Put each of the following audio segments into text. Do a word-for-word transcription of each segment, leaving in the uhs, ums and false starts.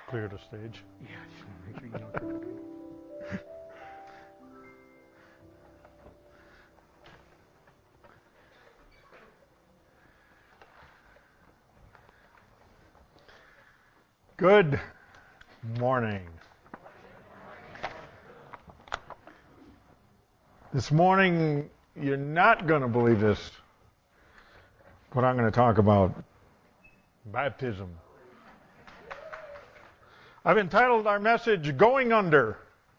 clear the stage. Yeah, just want to make sure you know what you're doing. Good morning. This morning, you're not going to believe this, but I'm going to talk about baptism. I've entitled our message, Going Under.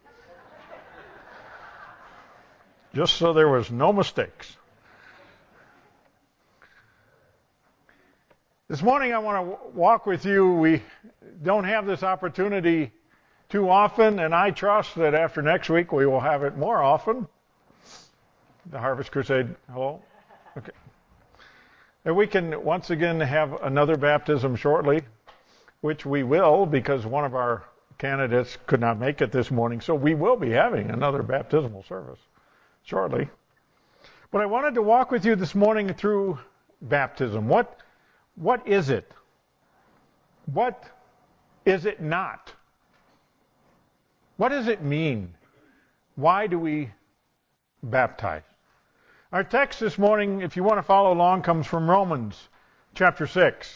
Just so there was no mistakes. This morning I want to walk with you. We don't have this opportunity too often, and I trust that after next week we will have it more often. The Harvest Crusade, hello? Okay. And we can once again have another baptism shortly, which we will because one of our candidates could not make it this morning, so we will be having another baptismal service shortly. But I wanted to walk with you this morning through baptism. What What is it? What is it not? What does it mean? Why do we baptize? Our text this morning, if you want to follow along, comes from Romans chapter six.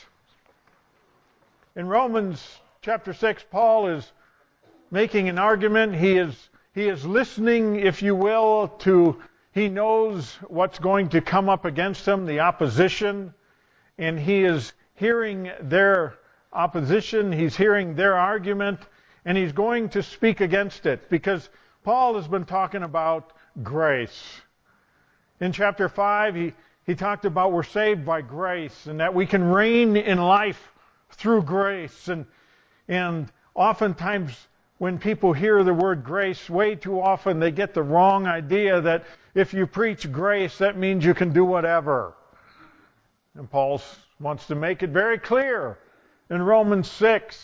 In Romans chapter six, Paul is making an argument. He is, he is listening, if you will, to, he knows what's going to come up against him, the opposition. And he is hearing their opposition, he's hearing their argument, and he's going to speak against it because Paul has been talking about grace. In chapter five, he, he talked about we're saved by grace and that we can reign in life through grace. And, and oftentimes when people hear the word grace, way too often they get the wrong idea that if you preach grace, that means you can do whatever. And Paul wants to make it very clear in Romans six,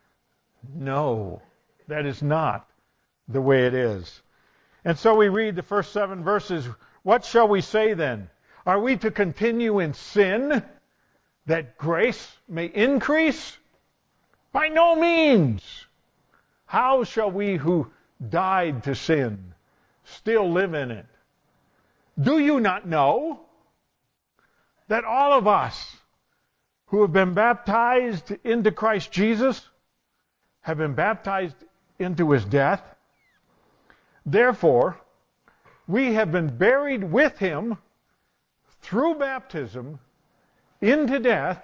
no, that is not the way it is. And so we read the first seven verses. What shall we say then? Are we to continue in sin that grace may increase? By no means. How shall we who died to sin still live in it? Do you not know that all of us who have been baptized into Christ Jesus have been baptized into His death? Therefore, we have been buried with Him through baptism into death,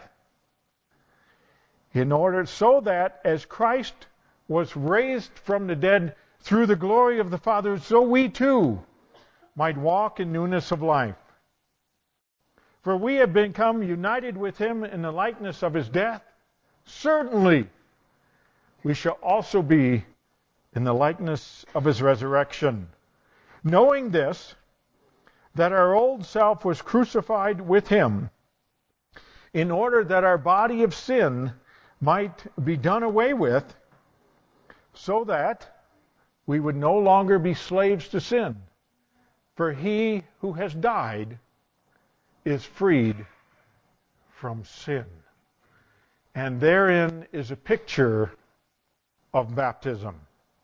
in order so that as Christ was raised from the dead through the glory of the Father, so we too might walk in newness of life. For we have become united with Him in the likeness of His death. Certainly, we shall also be in the likeness of His resurrection. Knowing this, that our old self was crucified with Him, in order that our body of sin might be done away with, so that we would no longer be slaves to sin. For He who has died is freed from sin. And therein is a picture of baptism.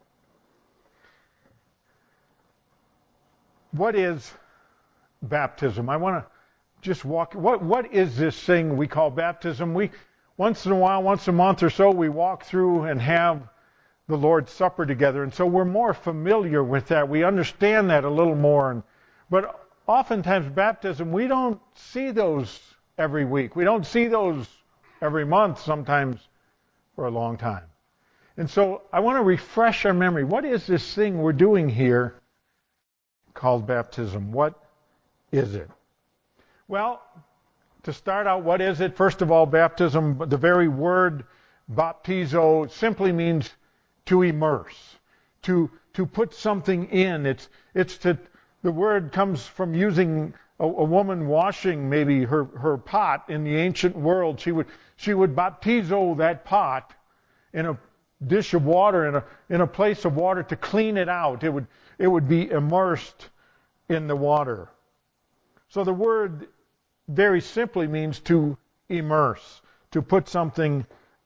What is baptism? I want to just walk. What what is this thing we call baptism? We once in a while, once a month or so, we walk through and have the Lord's Supper together, and so we're more familiar with that. We understand that a little more. And, but oftentimes, baptism, we don't see those every week. We don't see those every month, sometimes for a long time. And so I want to refresh our memory. What is this thing we're doing here called baptism? What is it? Well, to start out, what is it? First of all, baptism, the very word baptizo simply means to immerse, to to put something in. It's it's to the word comes from using a, a woman washing maybe her, her pot in the ancient world. She would she would baptizo that pot in a dish of water, in a in a place of water to clean it out. It would it would be immersed in the water. So the word very simply means to immerse, to put something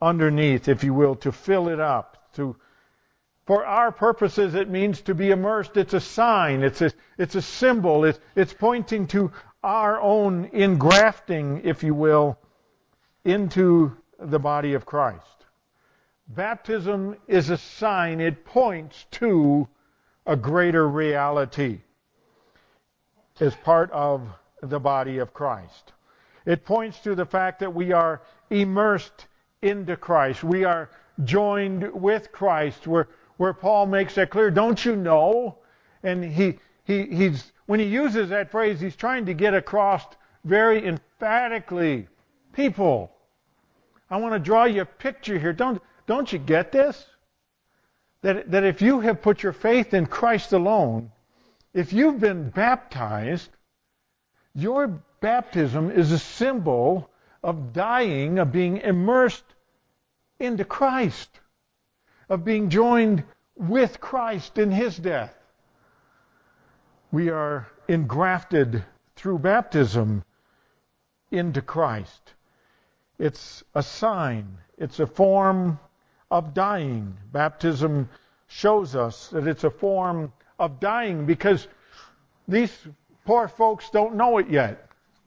underneath, if you will, to fill it up. To, for our purposes, it means to be immersed. It's a sign. It's a, it's a symbol. It's, it's pointing to our own engrafting, if you will, into the body of Christ. Baptism is a sign. It points to a greater reality as part of the body of Christ. It points to the fact that we are immersed into Christ. We are joined with Christ, where, where Paul makes that clear. Don't you know? And he, he, he's, when he uses that phrase, he's trying to get across very emphatically, people, I want to draw you a picture here. Don't, don't you get this? That, that if you have put your faith in Christ alone, if you've been baptized, your baptism is a symbol of dying, of being immersed into Christ, of being joined with Christ in His death. We are engrafted through baptism into Christ. It's a sign. It's a form of dying. Baptism shows us that it's a form of dying because these poor folks don't know it yet.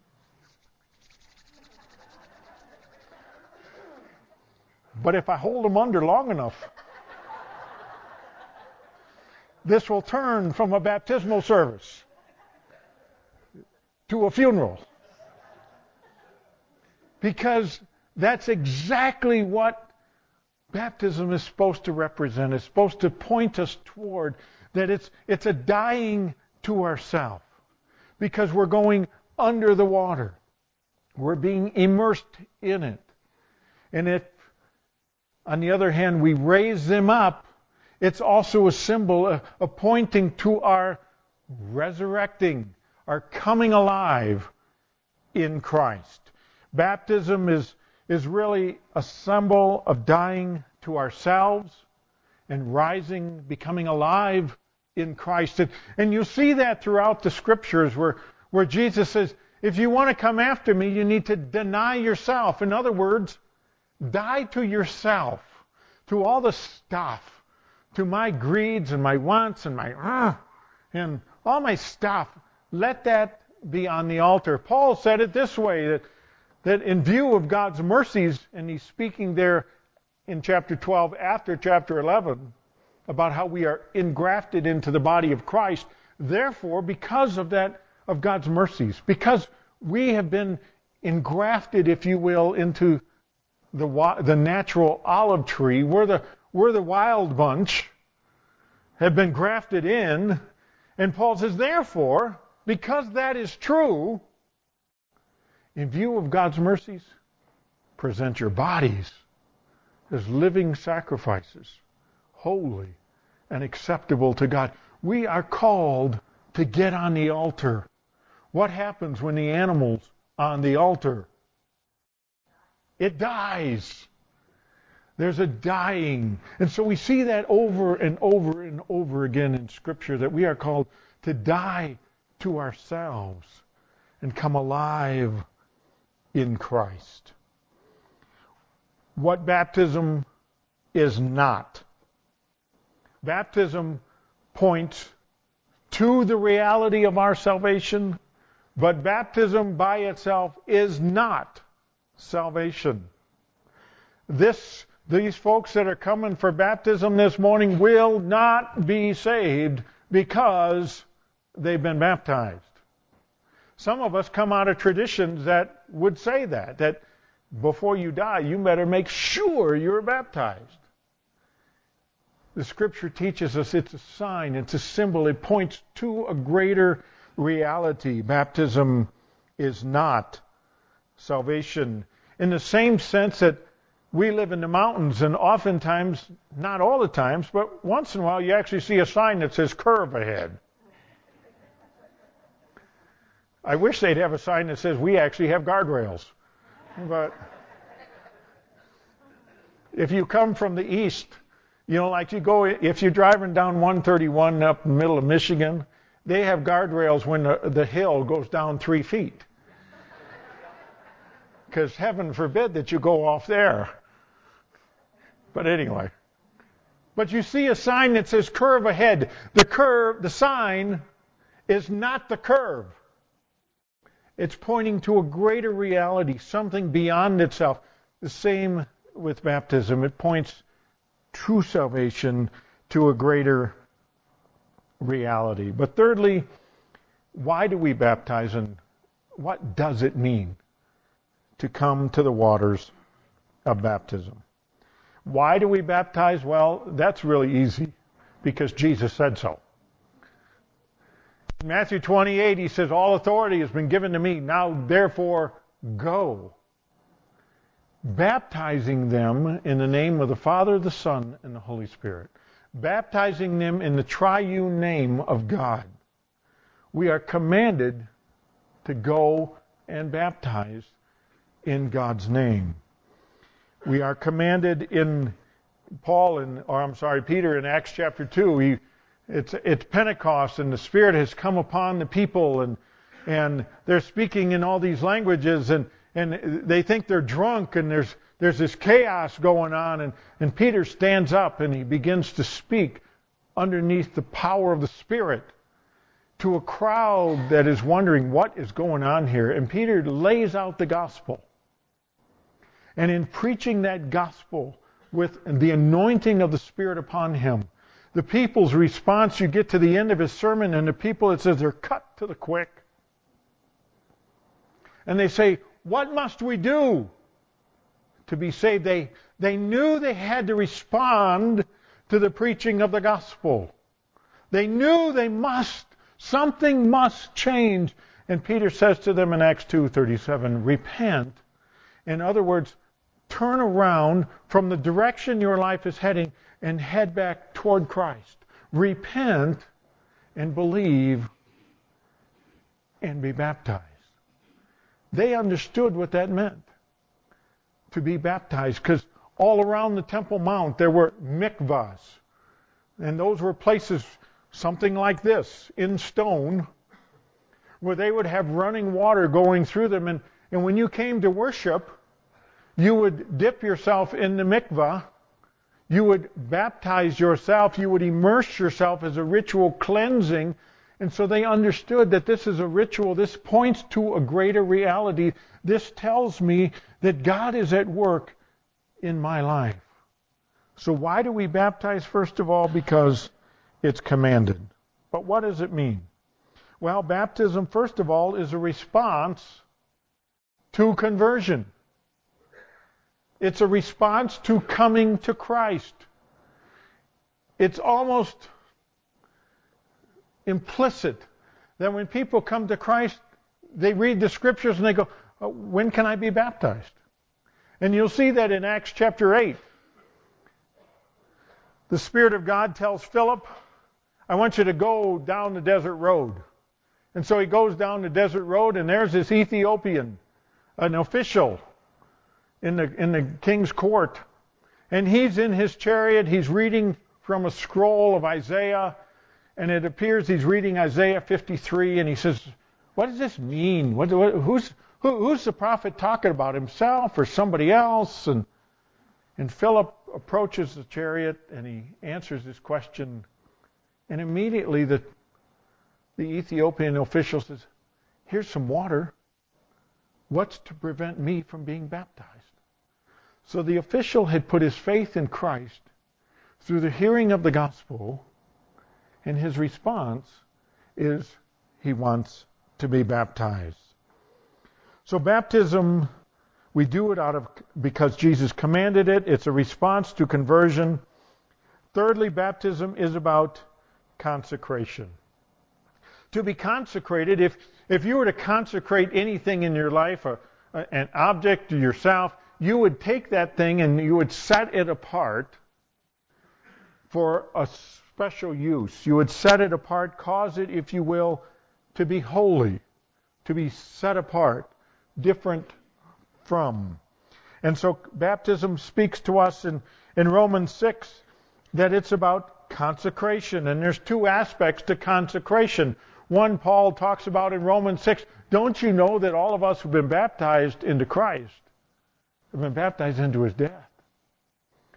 But if I hold them under long enough, this will turn from a baptismal service to a funeral. Because that's exactly what baptism is supposed to represent. It's supposed to point us toward that it's it's a dying to ourselves. Because we're going under the water. We're being immersed in it. And if, on the other hand, we raise them up, it's also a symbol of, of pointing to our resurrecting, our coming alive in Christ. Baptism is, is really a symbol of dying to ourselves and rising, becoming alive in Christ. And, and you see that throughout the Scriptures where, where Jesus says, if you want to come after me, you need to deny yourself. In other words, die to yourself, to all the stuff, to my greeds and my wants and my, uh, and all my stuff. Let that be on the altar. Paul said it this way, that, that in view of God's mercies, and he's speaking there in chapter twelve after chapter eleven, about how we are engrafted into the body of Christ. Therefore, because of that, of God's mercies, because we have been engrafted, if you will, into the the natural olive tree, we're the we're the wild bunch, have been grafted in, and Paul says, therefore, because that is true, in view of God's mercies, present your bodies as living sacrifices, holy and acceptable to God. We are called to get on the altar. What happens when the animal's on the altar? It dies. There's a dying. And so we see that over and over and over again in Scripture, that we are called to die to ourselves and come alive in Christ. What baptism is not. Baptism points to the reality of our salvation, but baptism by itself is not salvation. This, these folks that are coming for baptism this morning will not be saved because they've been baptized. Some of us come out of traditions that would say that, that before you die, you better make sure you're baptized. The Scripture teaches us it's a sign, it's a symbol, it points to a greater reality. Baptism is not salvation. In the same sense that we live in the mountains, and oftentimes, not all the times, but once in a while, you actually see a sign that says curve ahead. I wish they'd have a sign that says we actually have guardrails. But if you come from the east, you know, like you go, if you're driving down one thirty-one up in the middle of Michigan, they have guardrails when the, the hill goes down three feet. Because heaven forbid that you go off there. But anyway. But you see a sign that says curve ahead. The curve, the sign is not the curve. It's pointing to a greater reality, something beyond itself. The same with baptism. It points to salvation, to a greater reality. But thirdly, why do we baptize, and what does it mean to come to the waters of baptism? Why do we baptize? Well, that's really easy, because Jesus said so. In Matthew twenty-eight, he says, all authority has been given to me. Now, therefore, go. Baptizing them in the name of the Father, the Son, and the Holy Spirit. Baptizing them in the triune name of God. We are commanded to go and baptize in God's name. We are commanded in Paul, in, or I'm sorry, Peter in Acts chapter two. He, it's it's Pentecost, and the Spirit has come upon the people, and and they're speaking in all these languages, and and they think they're drunk, and there's there's this chaos going on, and and Peter stands up and he begins to speak underneath the power of the Spirit to a crowd that is wondering what is going on here. And Peter lays out the gospel. And in preaching that gospel with the anointing of the Spirit upon him, the people's response, you get to the end of his sermon, and the people, it says, they're cut to the quick. And they say, what must we do to be saved? They, they knew they had to respond to the preaching of the gospel. They knew they must. Something must change. And Peter says to them in Acts two thirty-seven, repent. In other words, turn around from the direction your life is heading and head back toward Christ. Repent and believe and be baptized. They understood what that meant, to be baptized, because all around the Temple Mount there were mikvahs. And those were places, something like this, in stone, where they would have running water going through them. And, and when you came to worship, you would dip yourself in the mikvah. You would baptize yourself. You would immerse yourself as a ritual cleansing. And so they understood that this is a ritual. This points to a greater reality. This tells me that God is at work in my life. So why do we baptize? First of all, because it's commanded. But what does it mean? Well, baptism, first of all, is a response to conversion. It's a response to coming to Christ. It's almost implicit that when people come to Christ, they read the scriptures and they go, oh, when can I be baptized? And you'll see that in Acts chapter eight. The Spirit of God tells Philip, I want you to go down the desert road. And so he goes down the desert road, and there's this Ethiopian, an official in the in the king's court. And he's in his chariot, he's reading from a scroll of Isaiah, and it appears he's reading Isaiah fifty-three, and he says, what does this mean? What, what, who's who, who's the prophet talking about, himself or somebody else? And and Philip approaches the chariot, and he answers this question, and immediately the the Ethiopian official says, here's some water. What's to prevent me from being baptized? So the official had put his faith in Christ through the hearing of the gospel, and his response is he wants to be baptized. So baptism, we do it out of because Jesus commanded it. It's a response to conversion. Thirdly, baptism is about consecration. To be consecrated, if if you were to consecrate anything in your life, a, a, an object or yourself, you would take that thing and you would set it apart for a special use. You would set it apart, cause it, if you will, to be holy, to be set apart, different from. And so baptism speaks to us in, in Romans six that it's about consecration. And there's two aspects to consecration. One, Paul talks about in Romans six, don't you know that all of us who've been baptized into Christ have been baptized into his death?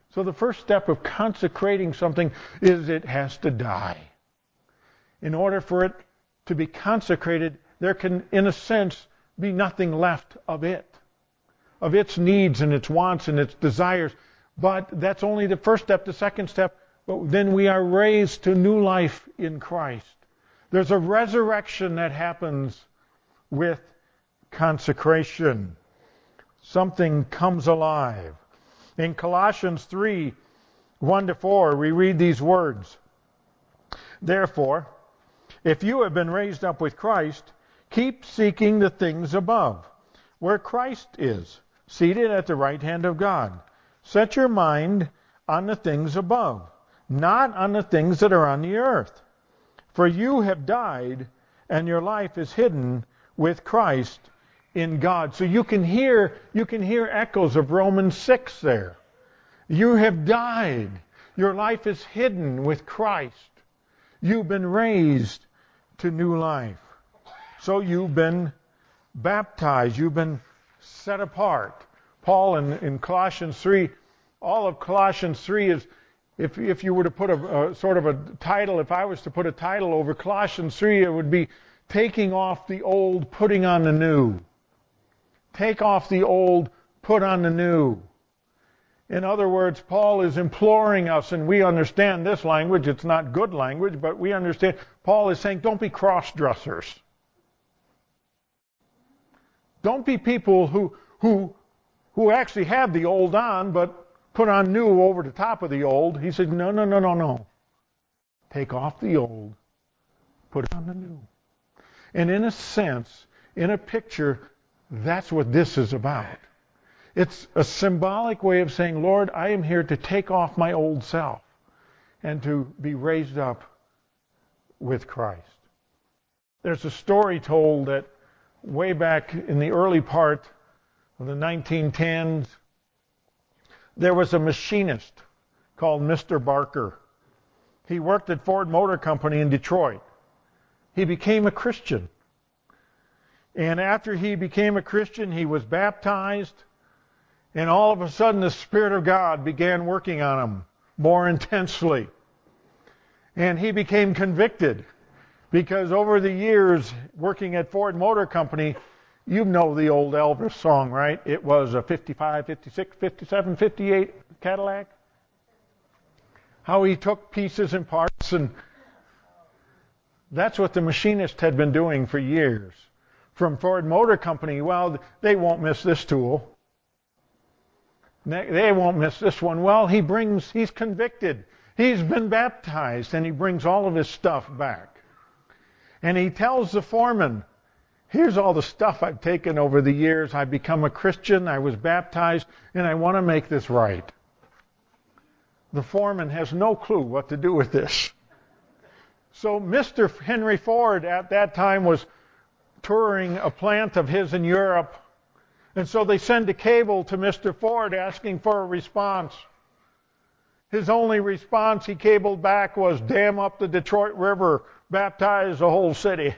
So the first step of consecrating something is it has to die. In order for it to be consecrated, there can, in a sense, be nothing left of it, of its needs and its wants and its desires. But that's only the first step. The second step, but then we are raised to new life in Christ. There's a resurrection that happens with consecration. Something comes alive. In Colossians three, one to four, we read these words. Therefore, if you have been raised up with Christ, keep seeking the things above, where Christ is, seated at the right hand of God. Set your mind on the things above, not on the things that are on the earth. For you have died, and your life is hidden with Christ in God. So you can hear, you can hear echoes of Romans six there. You have died. Your life is hidden with Christ. You've been raised to new life. So you've been baptized. You've been set apart. Paul in, in Colossians three, all of Colossians three is, if, if you were to put a, a sort of a title, if I was to put a title over Colossians three, it would be taking off the old, putting on the new. Take off the old, put on the new. In other words, Paul is imploring us, and we understand this language. It's not good language, but we understand. Paul is saying, don't be cross-dressers. Don't be people who, who, who actually have the old on, but put on new over the top of the old. He said, no, no, no, no, no. Take off the old, put on the new. And in a sense, in a picture, that's what this is about. It's a symbolic way of saying, Lord, I am here to take off my old self and to be raised up with Christ. There's a story told that way back in the early part of the nineteen tens, there was a machinist called Mister Barker. He worked at Ford Motor Company in Detroit. He became a Christian. And after he became a Christian, he was baptized. And all of a sudden, the Spirit of God began working on him more intensely. And he became convicted. Because over the years, working at Ford Motor Company, you know the old Elvis song, right? It was a fifty-five, fifty-six, fifty-seven, fifty-eight Cadillac. How he took pieces and parts, and that's what the machinist had been doing for years. From Ford Motor Company, well, they won't miss this tool. They won't miss this one. Well, he brings, he's convicted. He's been baptized, and he brings all of his stuff back. And he tells the foreman, here's all the stuff I've taken over the years. I've become a Christian, I was baptized, and I want to make this right. The foreman has no clue what to do with this. So Mister Henry Ford at that time was touring a plant of his in Europe. And so they send a cable to Mister Ford asking for a response. His only response he cabled back was, dam up the Detroit River, baptize the whole city.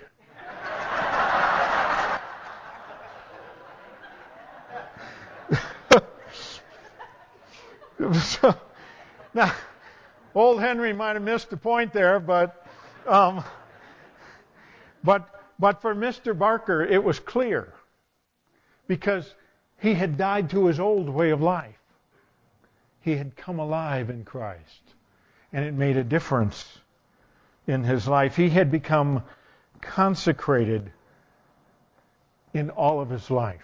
So, now, old Henry might have missed the point there, but um, but but for Mister Barker, it was clear, because he had died to his old way of life. He had come alive in Christ, and it made a difference in his life. He had become consecrated in all of his life.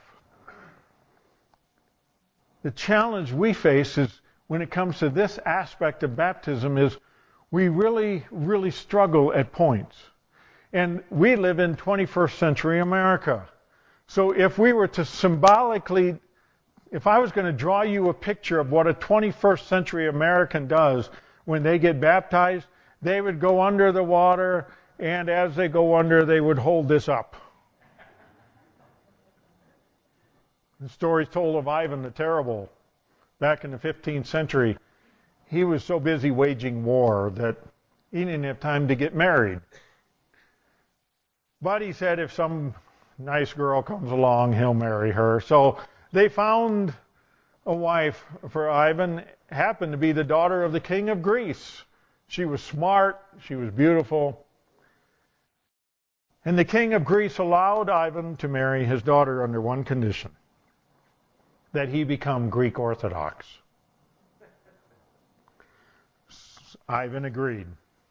The challenge we face is, when it comes to this aspect of baptism, is we really, really struggle at points. And we live in twenty-first century America. So if we were to symbolically, if I was going to draw you a picture of what a twenty-first century American does when they get baptized, they would go under the water, and as they go under, they would hold this up. The story's told of Ivan the Terrible. Back in the fifteenth century, he was so busy waging war that he didn't have time to get married. But he said if some nice girl comes along, he'll marry her. So they found a wife for Ivan, happened to be the daughter of the king of Greece. She was smart, she was beautiful. And the king of Greece allowed Ivan to marry his daughter under one condition, that he become Greek Orthodox. Ivan agreed.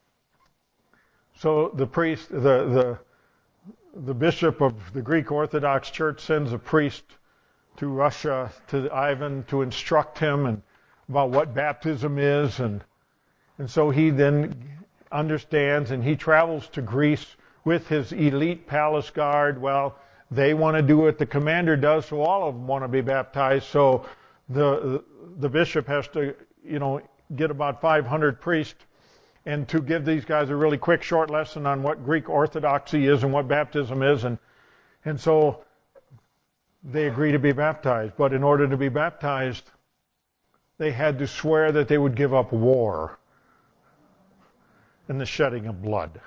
So the priest, the, the, the bishop of the Greek Orthodox Church sends a priest to Russia, to Ivan, to instruct him and about what baptism is. And, and so he then understands, and he travels to Greece with his elite palace guard. Well, they want to do what the commander does, so all of them want to be baptized. So the the bishop has to, you know, get about five hundred priests and to give these guys a really quick, short lesson on what Greek Orthodoxy is and what baptism is. And and so they agree to be baptized. But in order to be baptized, they had to swear that they would give up war and the shedding of blood.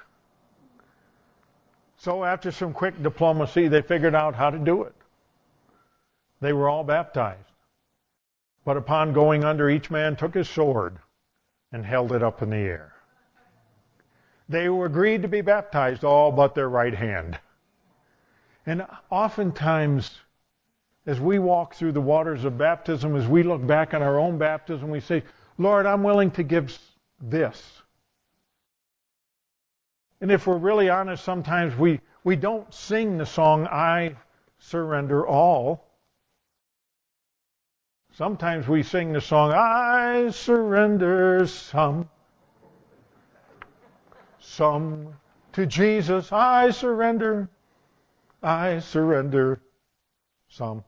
So after some quick diplomacy, they figured out how to do it. They were all baptized. But upon going under, each man took his sword and held it up in the air. They were agreed to be baptized, all but their right hand. And oftentimes, as we walk through the waters of baptism, as we look back on our own baptism, we say, Lord, I'm willing to give this. And if we're really honest, sometimes we, we don't sing the song, I surrender all. Sometimes we sing the song, I surrender some. Some to Jesus, I surrender. I surrender some.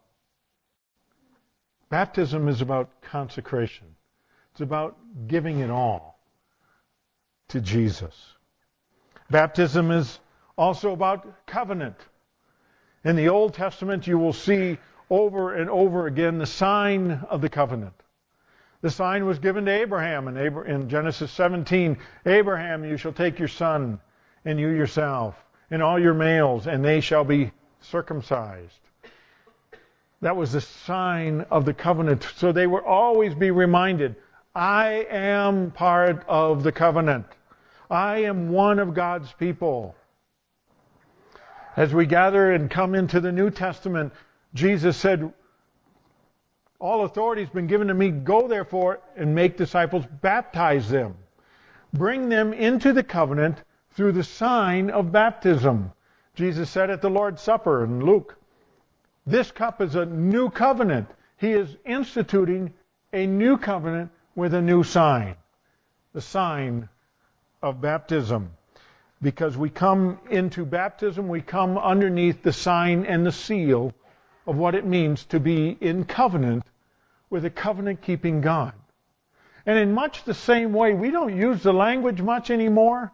Baptism is about consecration. It's about giving it all to Jesus. Baptism is also about covenant. In the Old Testament, you will see over and over again the sign of the covenant. The sign was given to Abraham in Genesis seventeen. Abraham, you shall take your son and you yourself and all your males, and they shall be circumcised. That was the sign of the covenant. So they would always be reminded, I am part of the covenant. I am one of God's people. As we gather and come into the New Testament, Jesus said, all authority has been given to me. Go therefore and make disciples, baptize them. Bring them into the covenant through the sign of baptism. Jesus said at the Lord's Supper in Luke, this cup is a new covenant. He is instituting a new covenant with a new sign. The sign of baptism. Because we come into baptism, we come underneath the sign and the seal of what it means to be in covenant with a covenant-keeping God. And in much the same way, we don't use the language much anymore,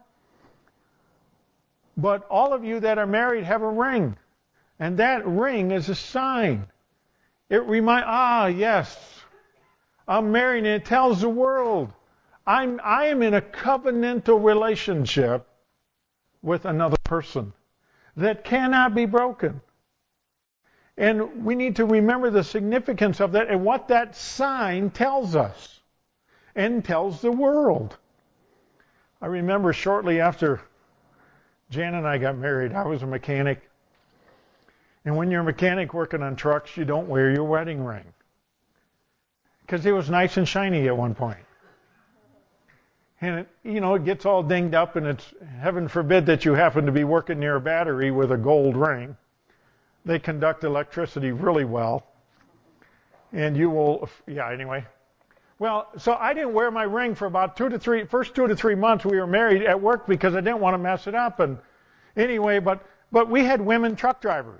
but all of you that are married have a ring, and that ring is a sign. It reminds, ah, yes, I'm married, and it tells the world, I'm, I am in a covenantal relationship with another person that cannot be broken. And we need to remember the significance of that and what that sign tells us and tells the world. I remember shortly after Jan and I got married, I was a mechanic. And when you're a mechanic working on trucks, you don't wear your wedding ring. Because it was nice and shiny at one point. And, it, you know, it gets all dinged up, and it's heaven forbid that you happen to be working near a battery with a gold ring. They conduct electricity really well. And you will, yeah, anyway. Well, so I didn't wear my ring for about two to three, first two to three months we were married at work because I didn't want to mess it up. And anyway, but, but we had women truck drivers.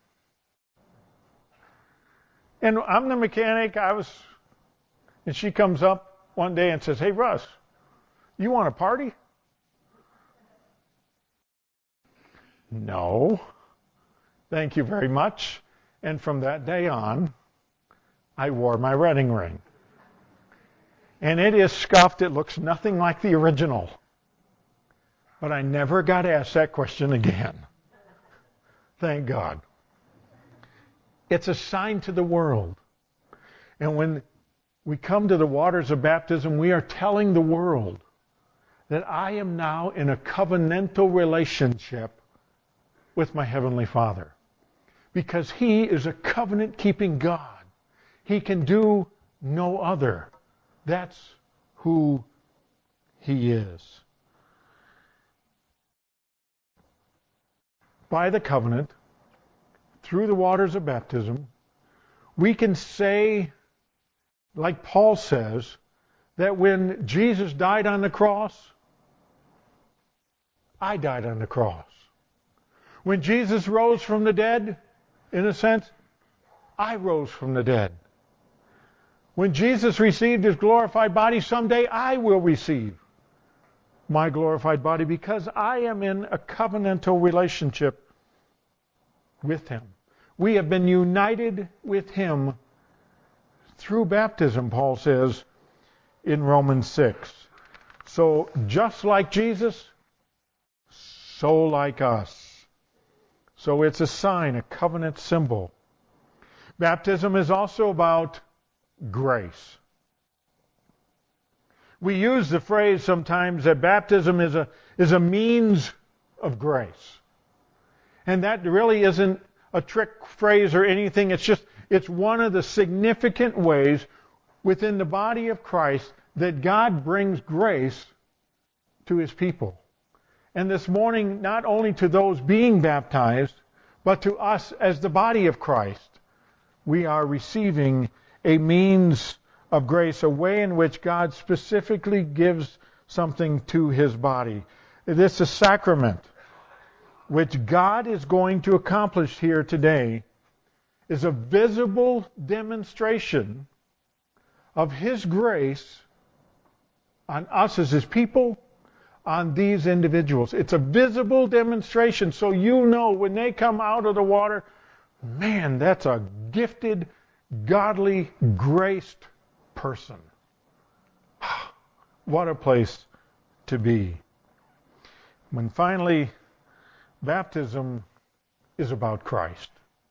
And I'm the mechanic. I was, and she comes up one day and says, hey, Russ, you want a party? No. Thank you very much. And from that day on, I wore my wedding ring. And it is scuffed. It looks nothing like the original. But I never got asked that question again. Thank God. It's a sign to the world. And when we come to the waters of baptism, we are telling the world that I am now in a covenantal relationship with my Heavenly Father. Because He is a covenant-keeping God. He can do no other. That's who He is. By the covenant, through the waters of baptism, we can say, like Paul says, that when Jesus died on the cross, I died on the cross. When Jesus rose from the dead, in a sense, I rose from the dead. When Jesus received His glorified body, someday I will receive my glorified body because I am in a covenantal relationship with Him. We have been united with Him through baptism, Paul says in Romans six. So just like Jesus, so like us. So it's a sign, a covenant symbol. Baptism is also about grace. We use the phrase sometimes that baptism is a, is a means of grace. And that really isn't a trick phrase or anything. It's just, it's one of the significant ways within the body of Christ that God brings grace to His people. And this morning, not only to those being baptized, but to us as the body of Christ, we are receiving a means of grace, a way in which God specifically gives something to His body. This is a sacrament which God is going to accomplish here today, is a visible demonstration of His grace on us as His people, on these individuals. It's a visible demonstration, so you know when they come out of the water, man, that's a gifted, godly, graced person. What a place to be. When finally, baptism is about Christ.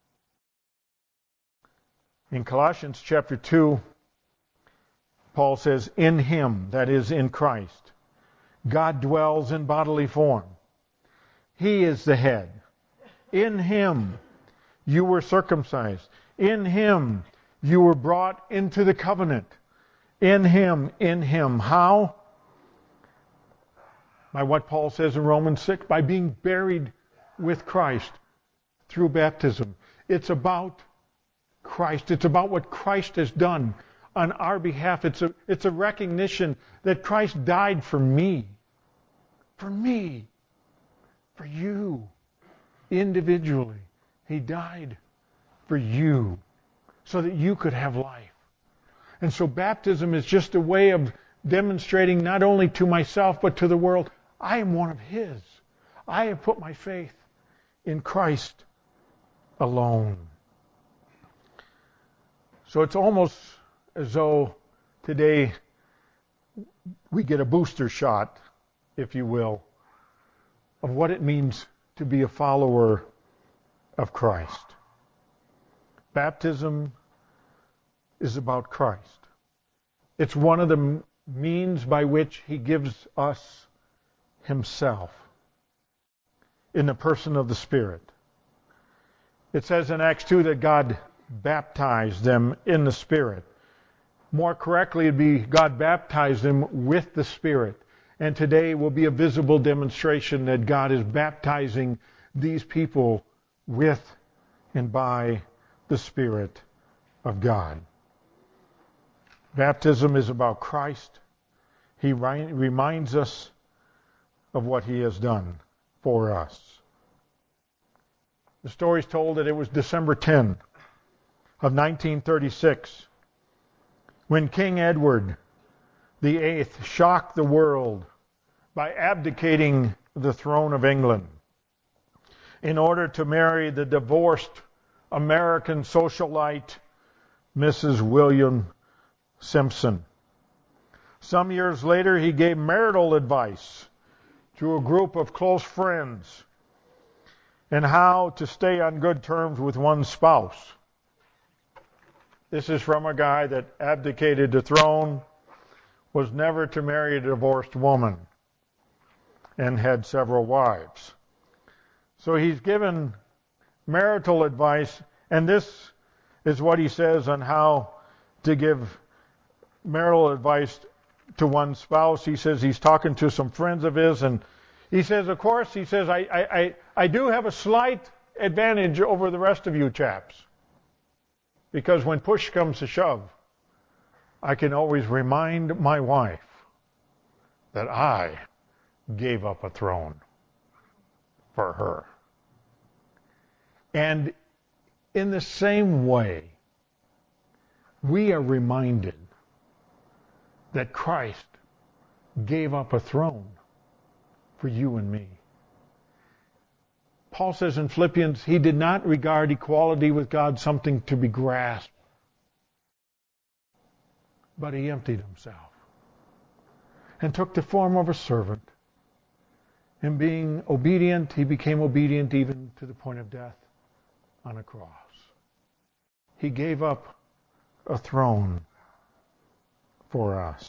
In Colossians chapter two, Paul says, in Him, that is in Christ, God dwells in bodily form. He is the head. In Him you were circumcised. In Him you were brought into the covenant. In Him, in Him. How? By what Paul says in Romans six, by being buried with Christ through baptism. It's about Christ. It's about what Christ has done on our behalf. It's a, it's a recognition that Christ died for me. For me. For you. Individually. He died for you so that you could have life. And so baptism is just a way of demonstrating not only to myself but to the world, I am one of His. I have put my faith in Christ alone. So it's almost as though today we get a booster shot, if you will, of what it means to be a follower of Christ. Baptism is about Christ. It's one of the means by which He gives us Himself in the person of the Spirit. It says in Acts two that God baptized them in the Spirit. More correctly, it'd be God baptized them with the Spirit. And today will be a visible demonstration that God is baptizing these people with and by the Spirit of God. Baptism is about Christ. He reminds us of what He has done for us. The story is told that it was December tenth of nineteen thirty-six when King Edward the Eighth shocked the world by abdicating the throne of England in order to marry the divorced American socialite Missus William Simpson. Some years later, he gave marital advice to a group of close friends and how to stay on good terms with one's spouse. This is from a guy that abdicated the throne, was never to marry a divorced woman, and had several wives. So he's given marital advice, and this is what he says on how to give marital advice to one spouse. He says he's talking to some friends of his, and he says, of course, he says, I, I, I, I do have a slight advantage over the rest of you chaps. Because when push comes to shove, I can always remind my wife that I gave up a throne for her. And in the same way, we are reminded that Christ gave up a throne for you and me. Paul says in Philippians, he did not regard equality with God something to be grasped, but he emptied himself and took the form of a servant. And being obedient, he became obedient even to the point of death on a cross. He gave up a throne for us.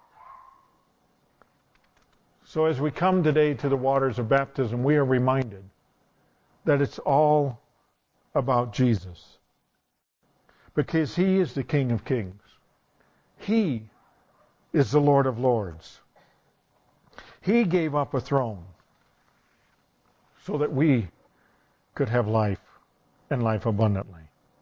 So as we come today to the waters of baptism, we are reminded that it's all about Jesus. Because he is the King of Kings. He is the Lord of Lords. He gave up a throne so that we could have life and life abundantly.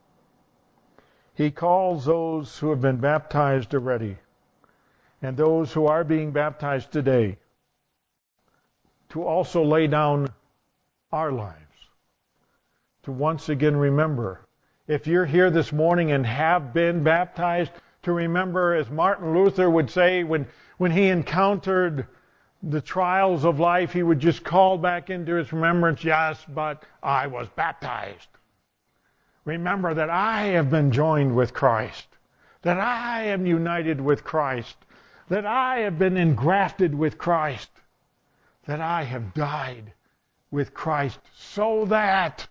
He calls those who have been baptized already and those who are being baptized today to also lay down our lives, to once again remember. If you're here this morning and have been baptized, to remember, as Martin Luther would say, when, when he encountered the trials of life, he would just call back into his remembrance, yes, but I was baptized. Remember that I have been joined with Christ, that I am united with Christ, that I have been engrafted with Christ, that I have died with Christ, so that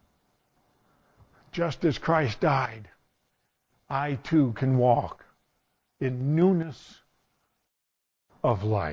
just as Christ died, I too can walk in newness of life.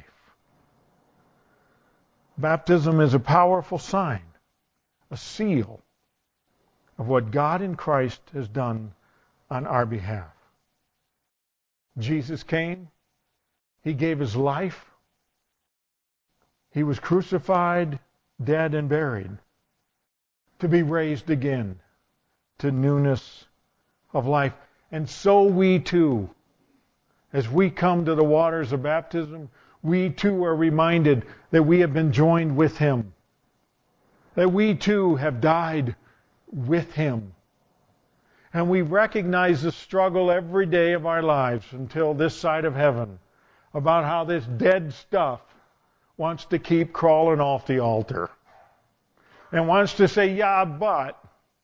Baptism is a powerful sign, a seal of what God in Christ has done on our behalf. Jesus came, he gave his life, he was crucified, dead, and buried, to be raised again to newness of life. And so we too, as we come to the waters of baptism, we too are reminded that we have been joined with him, that we too have died with him. And we recognize the struggle every day of our lives until this side of heaven about how this dead stuff wants to keep crawling off the altar and wants to say, yeah, but.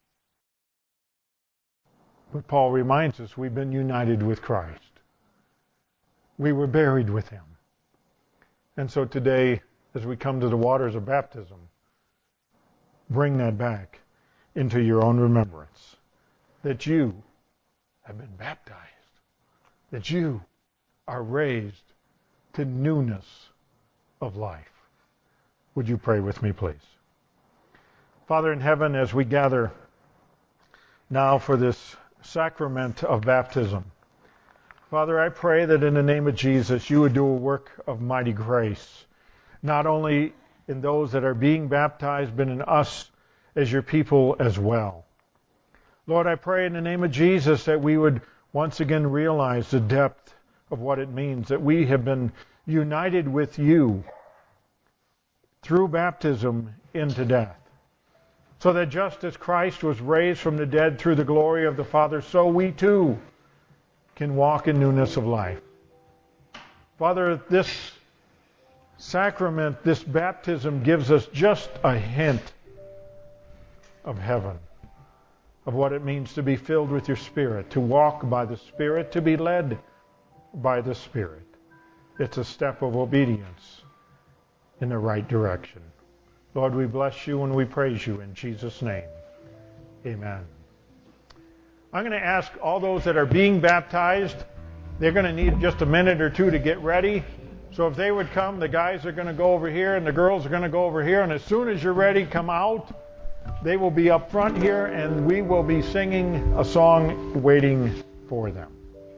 But Paul reminds us we've been united with Christ. We were buried with him. And so today, as we come to the waters of baptism, bring that back into your own remembrance, that you have been baptized, that you are raised to newness of life. Would you pray with me, please? Father in heaven, as we gather now for this sacrament of baptism, Father, I pray that in the name of Jesus, you would do a work of mighty grace, not only in those that are being baptized, but in us as your people as well. Lord, I pray in the name of Jesus that we would once again realize the depth of what it means, that we have been united with you through baptism into death. So that just as Christ was raised from the dead through the glory of the Father, so we too can walk in newness of life. Father, this sacrament, this baptism gives us just a hint of heaven, of what it means to be filled with your Spirit, to walk by the Spirit, to be led by the Spirit. It's a step of obedience in the right direction. Lord, we bless you and we praise you in Jesus' name. Amen. I'm going to ask all those that are being baptized, they're going to need just a minute or two to get ready. So if they would come, the guys are going to go over here and the girls are going to go over here. And as soon as you're ready, come out. They will be up front here and we will be singing a song waiting for them.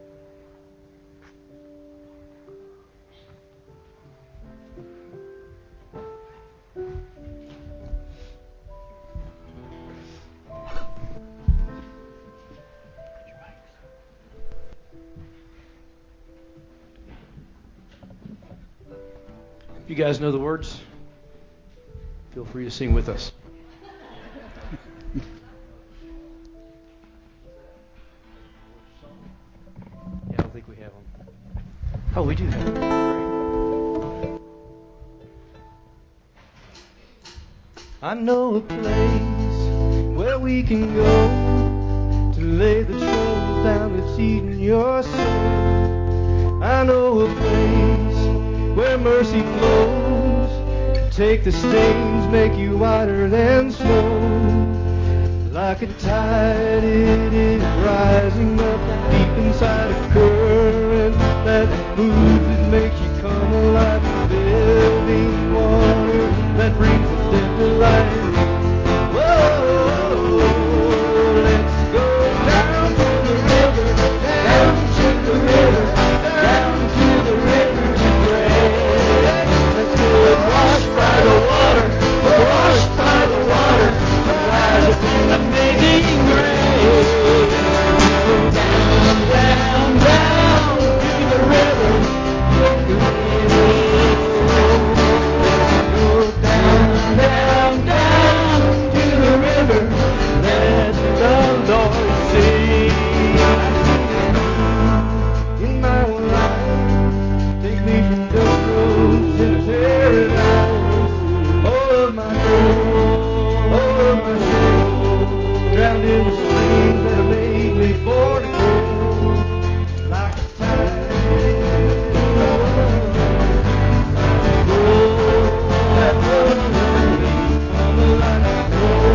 If you guys know the words, feel free to sing with us. Yeah, I don't think we have them. Oh, we do have them. I know a place where we can go to lay the troubles down that's eating your soul. I know a place where mercy flows to take the stains, make you whiter than snow. Like a tide it is rising up deep inside a current that moves and makes you come alive. Living water that brings the dead to life. Whoa, let's go down to the river, down to the river, down to the river. Washed by the water, washed by the water, rise up in amazing grace. Down, down, down to the river. Go down, down, down to the river. Let the Lord see. In my life, take me from the roads into paradise. All of my soul, all of my soul, drowned in the streams that have made me for the cold. Like a tide, oh, that was me, come alive,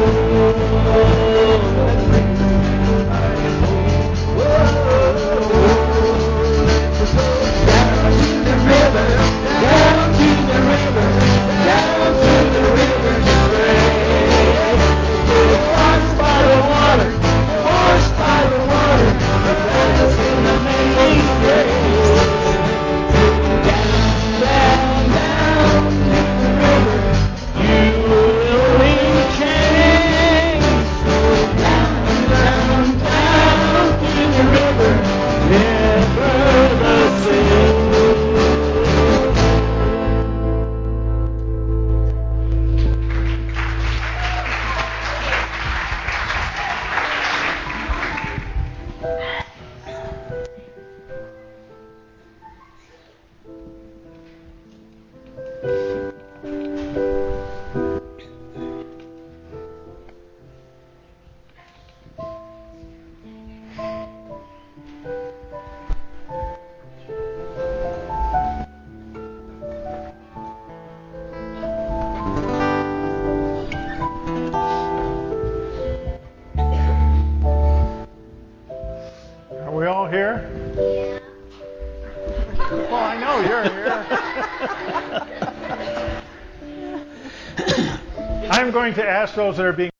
oh, that brings me back home. Whoa, let's go down to the river, down to the river, down to the river to pray. Washed by the water, washed by the water, let us in amazing grace. Down, down, down to the river, you will be changed. Down, down, down to the river, never the same. Are we all here? Yeah. Well, I know you're here. I'm going to ask those that are being